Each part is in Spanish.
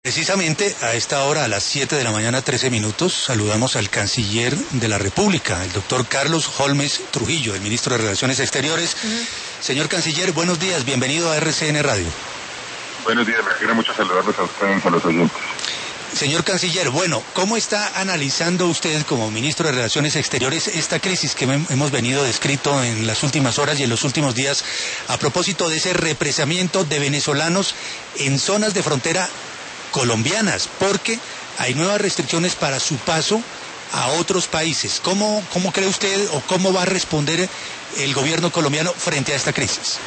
Precisamente a esta hora, a las 7 de la mañana, 13 minutos, saludamos al canciller de la República, el doctor Carlos Holmes Trujillo, el ministro de Relaciones Exteriores. Señor canciller, buenos días, bienvenido a RCN Radio. Buenos días, me alegra mucho saludarlos a ustedes, a los oyentes. Señor canciller, bueno, ¿cómo está analizando usted como ministro de Relaciones Exteriores esta crisis que hemos venido descrito en las últimas horas y en los últimos días a propósito de ese represamiento de venezolanos en zonas de frontera colombianas, porque hay nuevas restricciones para su paso a otros países? ¿Cómo cree usted o cómo va a responder el gobierno colombiano frente a esta crisis?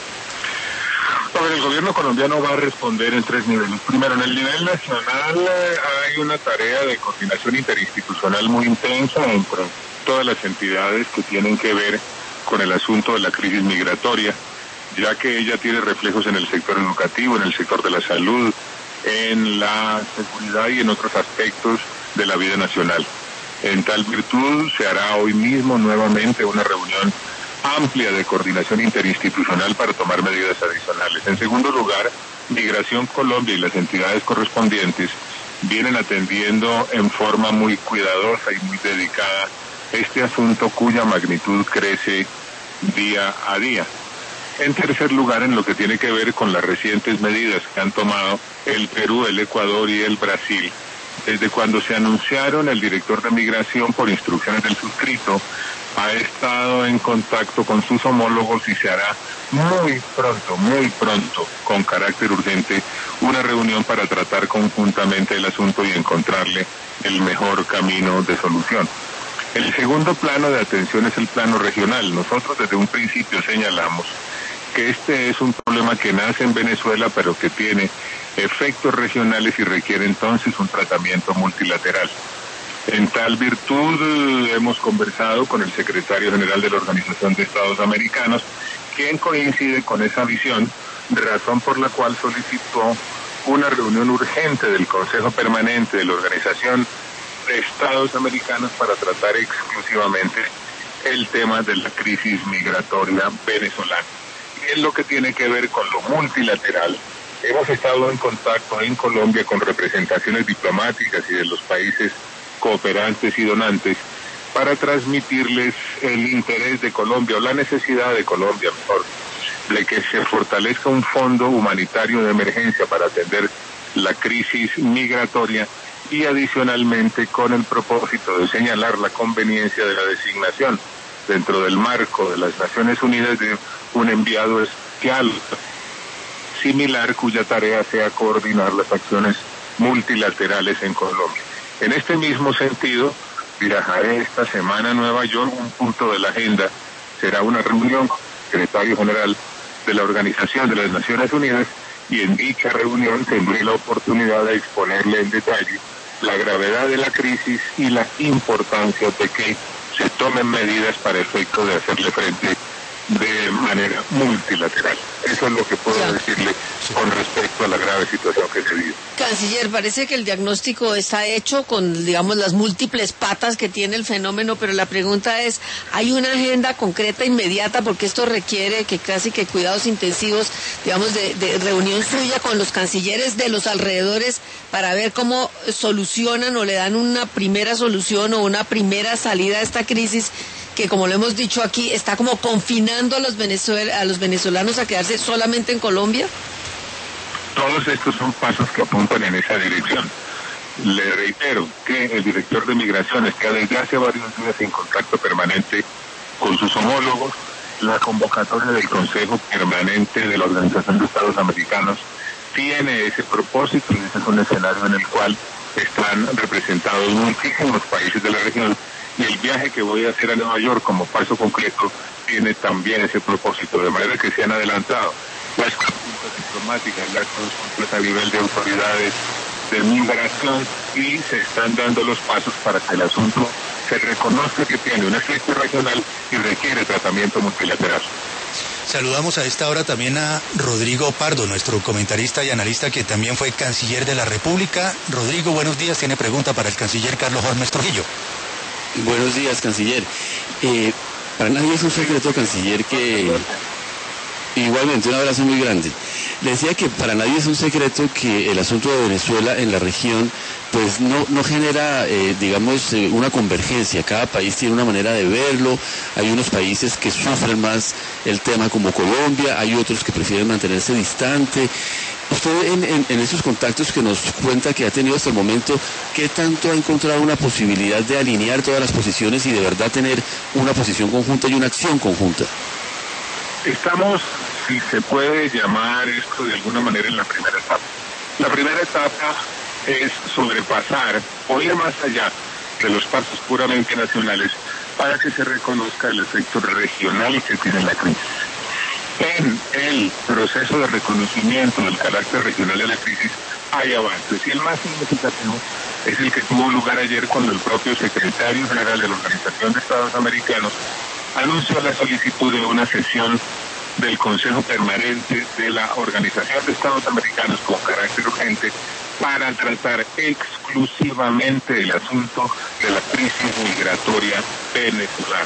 El gobierno colombiano va a responder en tres niveles. Primero, en el nivel nacional hay una tarea de coordinación interinstitucional muy intensa entre todas las entidades que tienen que ver con el asunto de la crisis migratoria, ya que ella tiene reflejos en el sector educativo, en el sector de la salud, en la seguridad y en otros aspectos de la vida nacional. En tal virtud se hará hoy mismo nuevamente una reunión amplia de coordinación interinstitucional para tomar medidas adicionales. En segundo lugar, Migración Colombia y las entidades correspondientes vienen atendiendo en forma muy cuidadosa y muy dedicada este asunto cuya magnitud crece día a día. En tercer lugar, en lo que tiene que ver con las recientes medidas que han tomado el Perú, el Ecuador y el Brasil, desde cuando se anunciaron, el director de Migración, por instrucciones del suscrito, ha estado en contacto con sus homólogos y se hará muy pronto, con carácter urgente, una reunión para tratar conjuntamente el asunto y encontrarle el mejor camino de solución. El segundo plano de atención es el plano regional. Nosotros desde un principio señalamos que este es un problema que nace en Venezuela, pero que tiene efectos regionales y requiere entonces un tratamiento multilateral. En tal virtud hemos conversado con el secretario general de la Organización de Estados Americanos, quien coincide con esa visión, razón por la cual solicitó una reunión urgente del Consejo Permanente de la Organización de Estados Americanos para tratar exclusivamente el tema de la crisis migratoria venezolana. Y en lo que tiene que ver con lo multilateral, hemos estado en contacto en Colombia con representaciones diplomáticas y de los países cooperantes y donantes para transmitirles el interés de Colombia, o la necesidad de Colombia, mejor, de que se fortalezca un fondo humanitario de emergencia para atender la crisis migratoria y adicionalmente con el propósito de señalar la conveniencia de la designación dentro del marco de las Naciones Unidas de un enviado especial similar cuya tarea sea coordinar las acciones multilaterales en Colombia. En este mismo sentido, viajaré esta semana a Nueva York. Un punto de la agenda será una reunión con el secretario general de la Organización de las Naciones Unidas, y en dicha reunión tendré la oportunidad de exponerle en detalle la gravedad de la crisis y la importancia de que se tomen medidas para efecto de hacerle frente de manera multilateral. Eso es lo que puedo decirle con respecto a la grave situación que se vive. Canciller, parece que el diagnóstico está hecho con, digamos, las múltiples patas que tiene el fenómeno, pero la pregunta es, ¿hay una agenda concreta inmediata? Porque esto requiere que casi que cuidados intensivos, digamos, de reunión suya con los cancilleres de los alrededores para ver cómo solucionan o le dan una primera solución o una primera salida a esta crisis que, como lo hemos dicho aquí, está como confinando a los venezolanos a quedarse solamente en Colombia? Todos estos son pasos que apuntan en esa dirección. Le reitero que el director de Migración está desde hace varios días en contacto permanente con sus homólogos. La convocatoria del Consejo Permanente de la Organización de Estados Americanos tiene ese propósito, y ese es un escenario en el cual están representados muchísimos países de la región, y el viaje que voy a hacer a Nueva York como paso concreto tiene también ese propósito, de manera que se han adelantado las consultas diplomáticas, las consultas a nivel de autoridades de migración, y se están dando los pasos para que el asunto se reconozca que tiene un efecto regional y requiere tratamiento multilateral. Saludamos a esta hora también a Rodrigo Pardo, nuestro comentarista y analista que también fue canciller de la República. Rodrigo, buenos días, tiene pregunta para el canciller Carlos Holmes Trujillo. Buenos días, canciller. Para nadie es un secreto, canciller, que Igualmente, un abrazo muy grande. Le decía que para nadie es un secreto que el asunto de Venezuela en la región pues no genera, una convergencia. Cada país tiene una manera de verlo. Hay unos países que sufren más el tema como Colombia, hay otros que prefieren mantenerse distante. Usted en esos contactos que nos cuenta que ha tenido hasta el momento, ¿qué tanto ha encontrado una posibilidad de alinear todas las posiciones y de verdad tener una posición conjunta y una acción conjunta? Estamos, si se puede llamar esto de alguna manera, en la primera etapa. La primera etapa es sobrepasar o ir más allá de los pasos puramente nacionales para que se reconozca el efecto regional que tiene la crisis. En el proceso de reconocimiento del carácter regional de la crisis hay avances, y el más significativo es el que tuvo lugar ayer cuando el propio secretario general de la Organización de Estados Americanos anunció la solicitud de una sesión del Consejo Permanente de la Organización de Estados Americanos con carácter urgente para tratar exclusivamente el asunto de la crisis migratoria venezolana.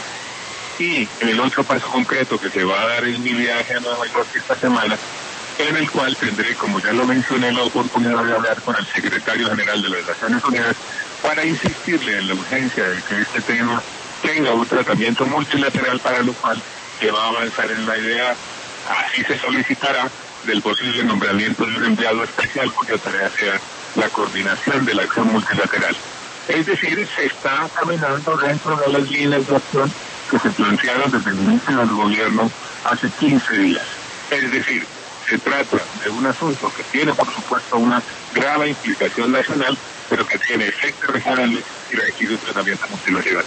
Y el otro paso concreto que se va a dar es mi viaje a Nueva York esta semana, en el cual tendré, como ya lo mencioné, la oportunidad de hablar con el secretario general de las Naciones Unidas para insistirle en la urgencia de que este tema tenga un tratamiento multilateral, para lo cual se va a avanzar en la idea, así se solicitará, del posible nombramiento de un enviado especial cuya tarea sea la coordinación de la acción multilateral. Es decir, se está caminando dentro de las líneas de acción que se plantearon desde el inicio del gobierno hace 15 días. Es decir, se trata de un asunto que tiene, por supuesto, una grave implicación nacional, pero que tiene efectos regionales y requiere un tratamiento multilateral.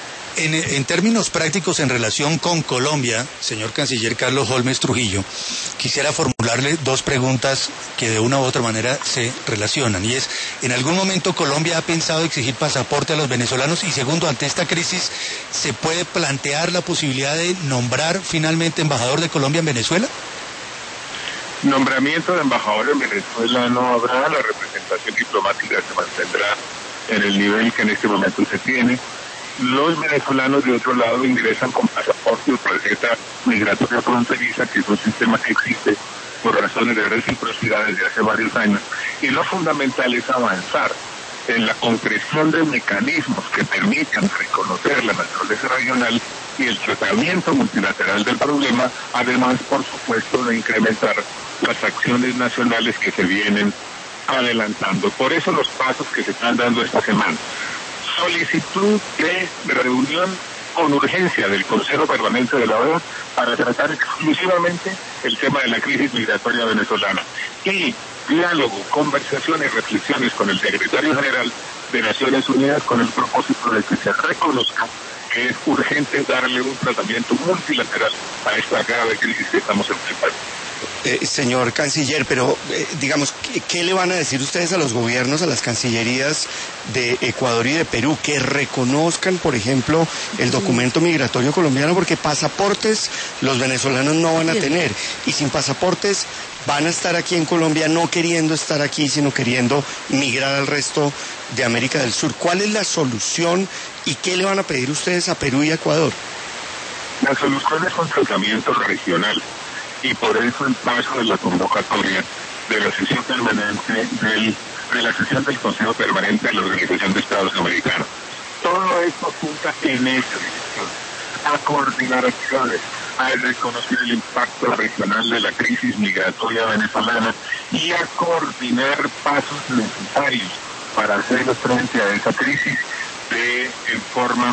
En términos prácticos, en relación con Colombia, señor canciller Carlos Holmes Trujillo, quisiera formularle dos preguntas que de una u otra manera se relacionan. Y es, ¿en algún momento Colombia ha pensado exigir pasaporte a los venezolanos? Y segundo, ante esta crisis, ¿se puede plantear la posibilidad de nombrar finalmente embajador de Colombia en Venezuela? Nombramiento de embajador en Venezuela no habrá. La representación diplomática se mantendrá en el nivel que en este momento se tiene. Los venezolanos, de otro lado, ingresan con pasaporte o tarjeta migratoria fronteriza, que es un sistema que existe por razones de reciprocidad desde hace varios años. Y lo fundamental es avanzar en la concreción de mecanismos que permitan reconocer la naturaleza regional y el tratamiento multilateral del problema, además, por supuesto, de incrementar las acciones nacionales que se vienen adelantando. Por eso los pasos que se están dando esta semana. Solicitud de reunión con urgencia del Consejo Permanente de la OEA para tratar exclusivamente el tema de la crisis migratoria venezolana. Y diálogo, conversaciones, reflexiones con el secretario general de Naciones Unidas con el propósito de que se reconozca que es urgente darle un tratamiento multilateral a esta grave crisis que estamos enfrentando. Señor canciller, pero digamos, ¿qué le van a decir ustedes a los gobiernos, a las cancillerías de Ecuador y de Perú, que reconozcan, por ejemplo, el documento migratorio colombiano? Porque pasaportes los venezolanos no van a tener, y sin pasaportes van a estar aquí en Colombia no queriendo estar aquí, sino queriendo migrar al resto de América del Sur. ¿Cuál es la solución y qué le van a pedir ustedes a Perú y a Ecuador? La solución es un tratamiento regional. Y por eso el paso de la convocatoria de la sesión permanente de la sesión del Consejo Permanente de la Organización de Estados Americanos. Todo esto apunta en esa dirección, a coordinar acciones, a reconocer el impacto regional de la crisis migratoria venezolana y a coordinar pasos necesarios para hacer frente a esa crisis en forma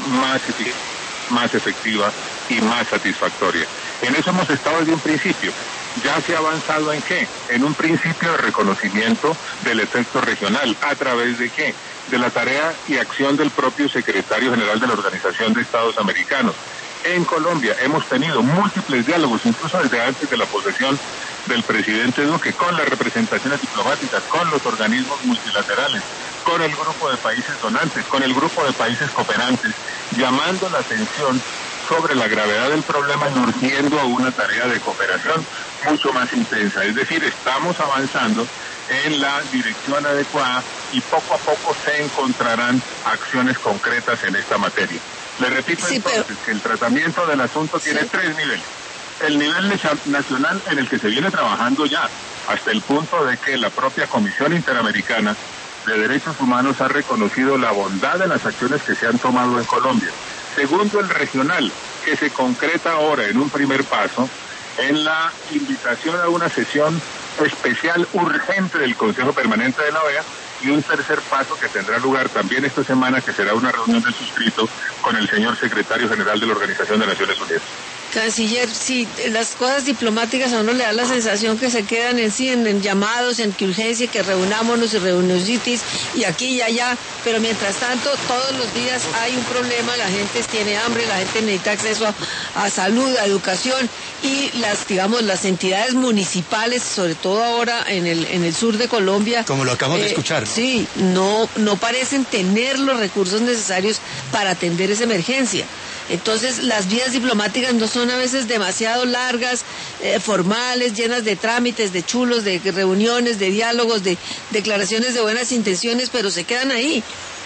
más efectiva y más satisfactoria. En eso hemos estado desde un principio. Ya se ha avanzado ¿en qué? En un principio de reconocimiento del efecto regional. ¿A través de qué? De la tarea y acción del propio secretario general de la Organización de Estados Americanos. En Colombia hemos tenido múltiples diálogos, incluso desde antes de la posesión del presidente Duque, con las representaciones diplomáticas, con los organismos multilaterales, con el grupo de países donantes, con el grupo de países cooperantes, llamando la atención sobre la gravedad del problema y urgiendo a una tarea de cooperación mucho más intensa. Es decir, estamos avanzando en la dirección adecuada y poco a poco se encontrarán acciones concretas en esta materia. Le repito que el tratamiento del asunto tiene tres niveles. el nivel nacional en el que se viene trabajando ya, hasta el punto de que la propia Comisión Interamericana de Derechos Humanos ha reconocido la bondad de las acciones que se han tomado en Colombia. Segundo, el regional, que se concreta ahora en un primer paso en la invitación a una sesión especial urgente del Consejo Permanente de la OEA, y un tercer paso que tendrá lugar también esta semana, que será una reunión del suscrito con el señor secretario general de la Organización de Naciones Unidas. Canciller, sí, las cosas diplomáticas a uno le da la sensación que se quedan en llamados, en que urgencia, que reunámonos y reunioncitis y aquí y allá, pero mientras tanto todos los días hay un problema, la gente tiene hambre, la gente necesita acceso a salud, a educación, y las entidades municipales, sobre todo ahora en el sur de Colombia, como lo acabamos de escuchar, sí, no parecen tener los recursos necesarios para atender esa emergencia. Entonces las vías diplomáticas no son a veces demasiado largas, formales, llenas de trámites, de chulos, de reuniones, de diálogos, de declaraciones de buenas intenciones, pero se quedan ahí.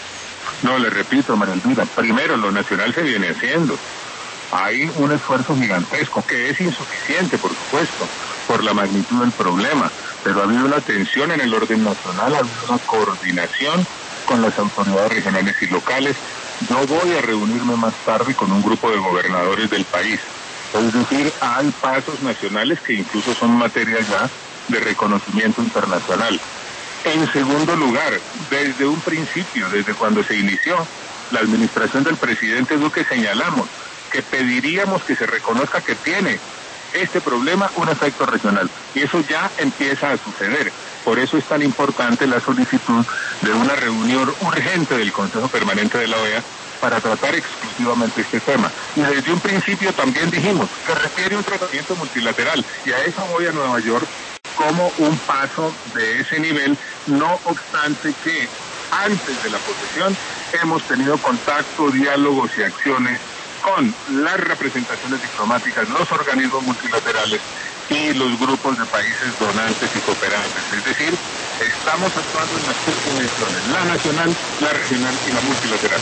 No, le repito, María Elvira, primero lo nacional se viene haciendo. Hay un esfuerzo gigantesco que es insuficiente, por supuesto, por la magnitud del problema, pero ha habido una atención en el orden nacional, ha habido una coordinación con las autoridades regionales y locales. Yo voy a reunirme más tarde con un grupo de gobernadores del país. Es decir, hay pasos nacionales que incluso son materia ya de reconocimiento internacional. En segundo lugar, desde un principio, desde cuando se inició la administración del presidente Duque, señalamos que pediríamos que se reconozca que tiene este problema un efecto regional. Y eso ya empieza a suceder. Por eso es tan importante la solicitud de una reunión urgente del Consejo Permanente de la OEA para tratar exclusivamente este tema. Y desde un principio también dijimos que requiere un tratamiento multilateral, y a eso voy a Nueva York como un paso de ese nivel, no obstante que antes de la posesión hemos tenido contacto, diálogos y acciones con las representaciones diplomáticas, los organismos multilaterales y los grupos de países donantes y cooperantes. Es decir, estamos actuando en las tres dimensiones: la nacional, la regional y la multilateral.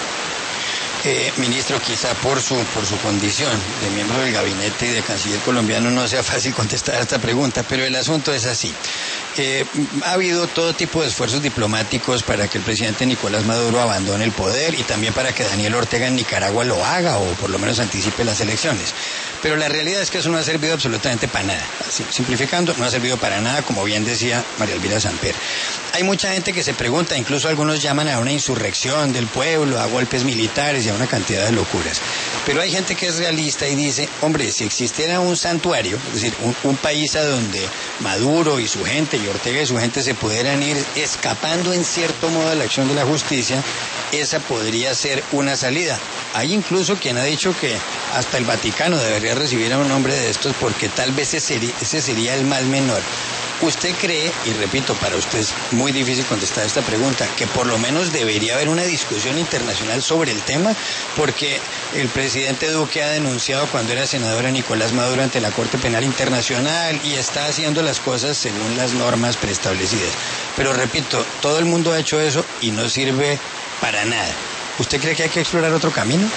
Ministro, quizá por su condición de miembro del gabinete y de canciller colombiano no sea fácil contestar a esta pregunta, pero el asunto es así. Ha habido todo tipo de esfuerzos diplomáticos para que el presidente Nicolás Maduro abandone el poder y también para que Daniel Ortega en Nicaragua lo haga o por lo menos anticipe las elecciones. Pero la realidad es que eso no ha servido absolutamente para nada. Así, simplificando, no ha servido para nada, como bien decía María Elvira Samper. Hay mucha gente que se pregunta, incluso algunos llaman a una insurrección del pueblo, a golpes militares y a una cantidad de locuras. Pero hay gente que es realista y dice, hombre, si existiera un santuario, es decir, un país a donde Maduro y su gente y Ortega y su gente se pudieran ir escapando en cierto modo de la acción de la justicia, esa podría ser una salida. Hay incluso quien ha dicho que hasta el Vaticano debería recibir a un hombre de estos porque tal vez ese sería el mal menor. ¿Usted cree, y repito, para usted es muy difícil contestar esta pregunta, que por lo menos debería haber una discusión internacional sobre el tema? Porque el presidente Duque ha denunciado cuando era senador a Nicolás Maduro ante la Corte Penal Internacional y está haciendo las cosas según las normas preestablecidas. Pero repito, todo el mundo ha hecho eso y no sirve para nada. ¿Usted cree que hay que explorar otro camino?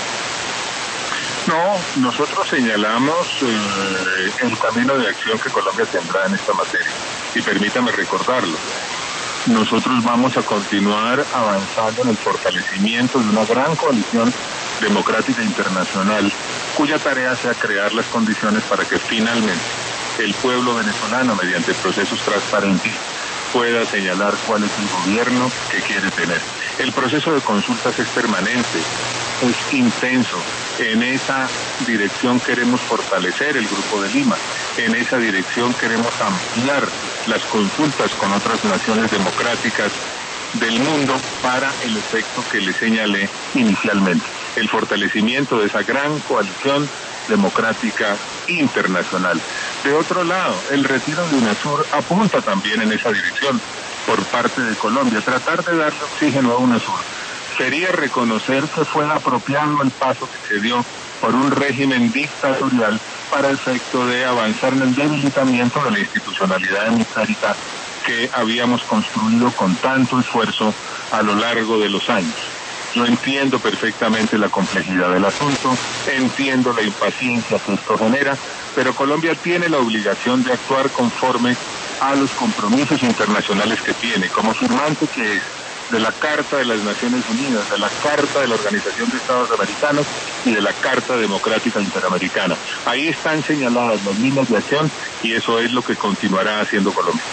No, nosotros señalamos el camino de acción que Colombia tendrá en esta materia. Y permítame recordarlo. Nosotros vamos a continuar avanzando en el fortalecimiento de una gran coalición democrática internacional, cuya tarea sea crear las condiciones para que finalmente el pueblo venezolano, mediante procesos transparentes, pueda señalar cuál es el gobierno que quiere tener. El proceso de consultas es permanente, es intenso. En esa dirección queremos fortalecer el Grupo de Lima. En esa dirección queremos ampliar las consultas con otras naciones democráticas del mundo para el efecto que le señalé inicialmente. El fortalecimiento de esa gran coalición democrática internacional. De otro lado, el retiro de UNASUR apunta también en esa dirección por parte de Colombia. Tratar de darle oxígeno a UNASUR sería reconocer que fue apropiado el paso que se dio por un régimen dictatorial para efecto de avanzar en el debilitamiento de la institucionalidad democrática que habíamos construido con tanto esfuerzo a lo largo de los años. Yo entiendo perfectamente la complejidad del asunto, entiendo la impaciencia que esto genera, pero Colombia tiene la obligación de actuar conforme a los compromisos internacionales que tiene, como firmante que es de la Carta de las Naciones Unidas, de la Carta de la Organización de Estados Americanos y de la Carta Democrática Interamericana. Ahí están señaladas las líneas de acción y eso es lo que continuará haciendo Colombia.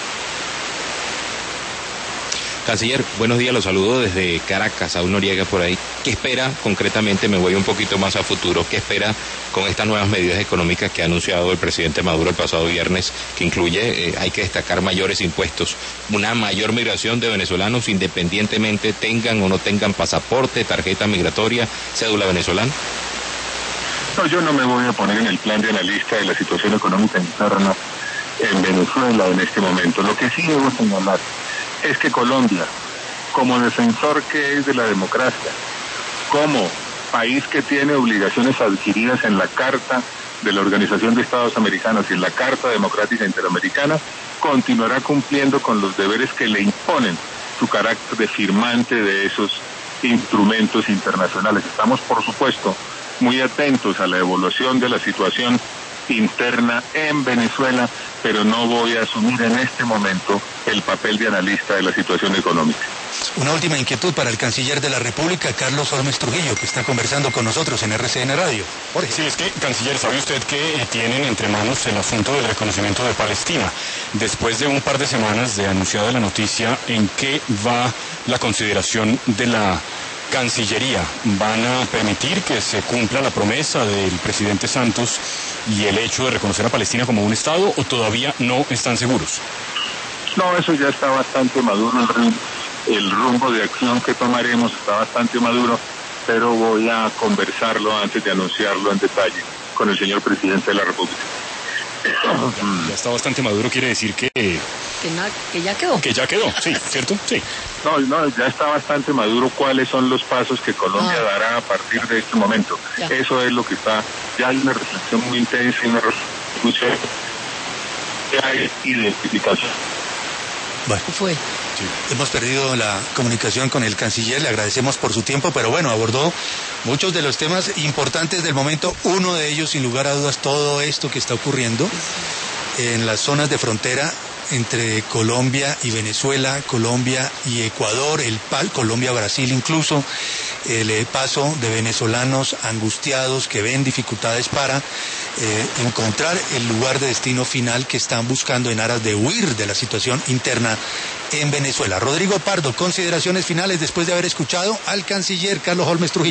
Canciller, buenos días, los saludo desde Caracas, Saúl Noriega por ahí. ¿Qué espera concretamente, me voy un poquito más a futuro, qué espera con estas nuevas medidas económicas que ha anunciado el presidente Maduro el pasado viernes, que incluye, hay que destacar, mayores impuestos, una mayor migración de venezolanos independientemente tengan o no tengan pasaporte, tarjeta migratoria, cédula venezolana? No, yo no me voy a poner en el plan de analista de la situación económica interna en Venezuela en este momento. Lo que sí debo señalar es que Colombia, como defensor que es de la democracia, como país que tiene obligaciones adquiridas en la Carta de la Organización de Estados Americanos y en la Carta Democrática Interamericana, continuará cumpliendo con los deberes que le imponen su carácter de firmante de esos instrumentos internacionales. Estamos, por supuesto, muy atentos a la evolución de la situación interna en Venezuela, pero no voy a asumir en este momento el papel de analista de la situación económica. Una última inquietud para el canciller de la República, Carlos Holmes Trujillo, que está conversando con nosotros en RCN Radio. Jorge. Sí, es que, canciller, ¿sabe usted que tienen entre manos el asunto del reconocimiento de Palestina? Después de un par de semanas de anunciada la noticia, ¿en qué va la consideración de la Cancillería? ¿Van a permitir que se cumpla la promesa del presidente Santos y el hecho de reconocer a Palestina como un Estado, o todavía no están seguros? No, eso ya está bastante maduro, el rumbo de acción que tomaremos está bastante maduro, pero voy a conversarlo antes de anunciarlo en detalle con el señor presidente de la República. Ya está bastante maduro, quiere decir que ya quedó. Que ya quedó, sí, ¿cierto? Sí. No, ya está bastante maduro cuáles son los pasos que Colombia dará a partir de este momento. Ya. Eso es lo que está, ya hay una reflexión muy intensa y una reflexión, ya hay identificación. Bueno, Fue. hemos perdido la comunicación con el canciller, le agradecemos por su tiempo, pero bueno, abordó muchos de los temas importantes del momento. Uno de ellos, sin lugar a dudas, todo esto que está ocurriendo en las zonas de frontera entre Colombia y Venezuela, Colombia y Ecuador, Colombia-Brasil incluso, el paso de venezolanos angustiados que ven dificultades para encontrar el lugar de destino final que están buscando en aras de huir de la situación interna en Venezuela. Rodrigo Pardo, consideraciones finales después de haber escuchado al canciller Carlos Holmes Trujillo.